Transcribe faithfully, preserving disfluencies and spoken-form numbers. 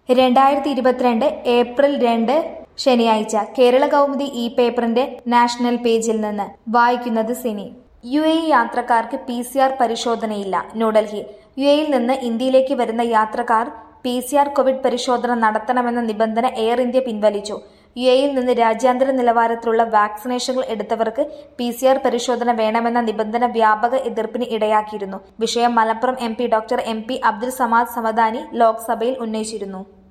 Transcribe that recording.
രണ്ടായിരത്തി ഇരുപത്തിരണ്ട് ഏപ്രിൽ രണ്ട് ശനിയാഴ്ച കേരള കൗമുദി ഈ പേപ്പറിന്റെ നാഷണൽ പേജിൽ നിന്ന് വായിക്കുന്നത് സിനി. യു എ ഇ യാത്രക്കാർക്ക് പി സി ആർ പരിശോധനയില്ല. ന്യൂഡൽഹി. യു എയിൽ നിന്ന് ഇന്ത്യയിലേക്ക് വരുന്ന യാത്രക്കാർ പി സി ആർ കോവിഡ് പരിശോധന നടത്തണമെന്ന നിബന്ധന എയർ ഇന്ത്യ പിൻവലിച്ചു. യു എയിൽ നിന്ന് രാജ്യാന്തര നിലവാരത്തിലുള്ള വാക്സിനേഷനുകൾ എടുത്തവർക്ക് പി സി ആർ പരിശോധന വേണമെന്ന നിബന്ധന വ്യാപക എതിർപ്പിന് ഇടയാക്കിയിരുന്നു. വിഷയം Malappuram M P doctor M P Abdul Samad Samadani ലോക്സഭയിൽ ഉന്നയിച്ചിരുന്നു.